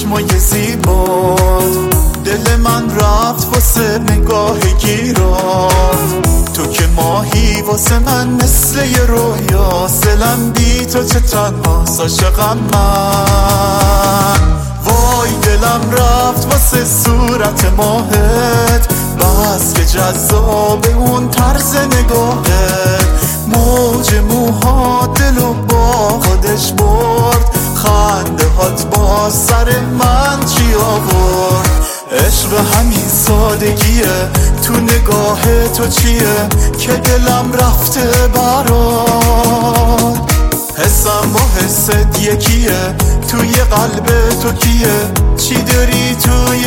چشمای زیبات، دل من رفت واسه نگاه گیرات. تو که ماهی واسه من مثل یه رویا، دلم بی تو چه تنهاست عاشقم من. وای دلم رفت واسه صورت ماهت، بس که جذاب اون طرز نگاهت. موج موها دلو با خودش برد، خنده هات با سر من چی آورد. عشق همین سادگیه، تو نگاه تو چیه که دلم رفته برات. حسم با حست یکیه، توی قلب تو کیه، چی داری توی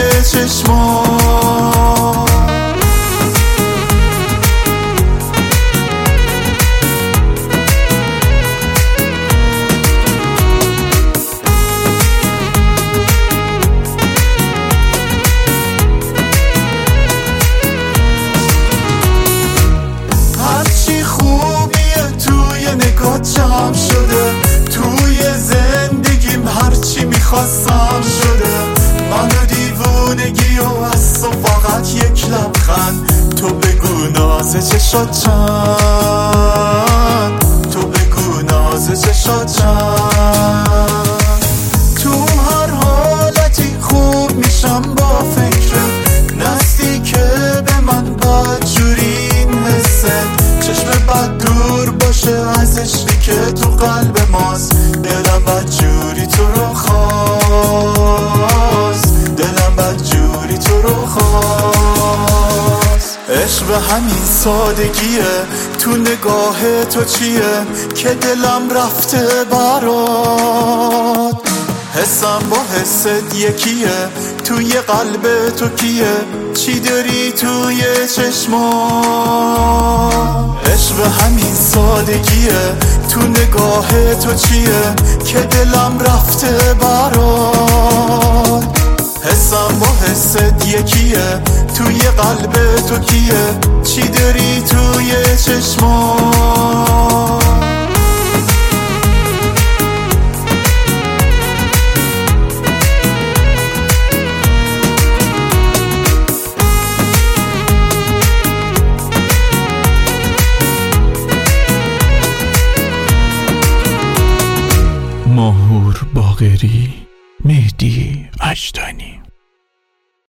چشمات. جمع شده توی زندگیم، هرچی میخواستم شده. منو دیوونگی و از تو فقط یک لبخند. تو بگو ناز چشات چند، تو بگو ناز چشات چند. تو هر حالتی خوب میشم با فکرت، نزدیک به من بدجوری این حسه. چشم بد دور باشه از عشقی که تو قلب ماست، دلم بدجوری تو رو خواست، دلم بدجوری تو رو خواست. عشق همین سادگیه، تو نگاه تو چیه که دلم رفته برات. حسم با حست یکیه، توی قلب تو کیه، چی داری توی چشمات. عشق همین سادگیه، تو نگاه تو چیه که دلم رفته برات. حسم با حست یکیه، توی قلب تو کیه، چی داری توی چشمات.